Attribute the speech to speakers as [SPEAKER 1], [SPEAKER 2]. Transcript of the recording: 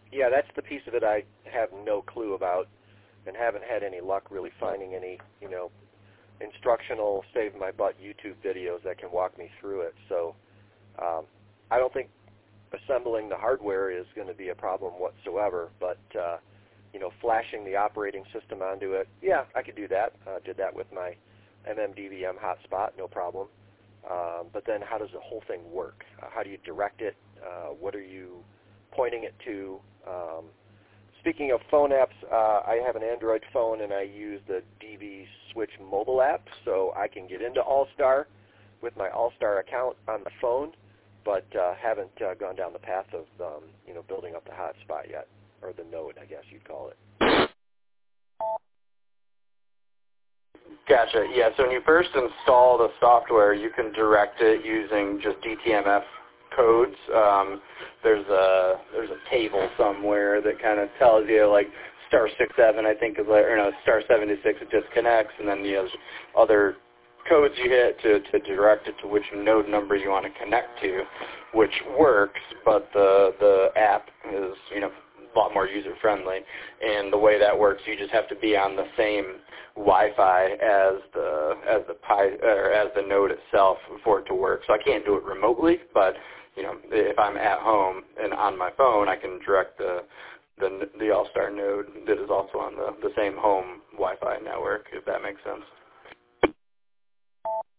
[SPEAKER 1] Yeah, that's the piece of it I have no clue about, and haven't had any luck really finding any, instructional, save my butt YouTube videos that can walk me through it. So I don't think assembling the hardware is going to be a problem whatsoever, but flashing the operating system onto it, yeah, I could do that. Did that with my MMDVM hotspot, no problem. But then how does the whole thing work? How do you direct it? What are you pointing it to? Speaking of phone apps, I have an Android phone and I use the DV Switch mobile app, so I can get into All-Star with my All-Star account on the phone, but haven't gone down the path of building up the hotspot yet, or the node, I guess you'd call it.
[SPEAKER 2] Gotcha. Yeah, so when you first install the software, you can direct it using just DTMF codes. There's a table somewhere that kind of tells you, like, star 67, I think, is like, or no, star 76, it disconnects, and then the other codes you hit to direct it to which node number you want to connect to, which works, but the app is, a lot more user-friendly. And the way that works, you just have to be on the same Wi-Fi as the node itself for it to work. So I can't do it remotely, but if I'm at home and on my phone, I can direct the All-Star node that is also on the same home Wi-Fi network, if that makes sense.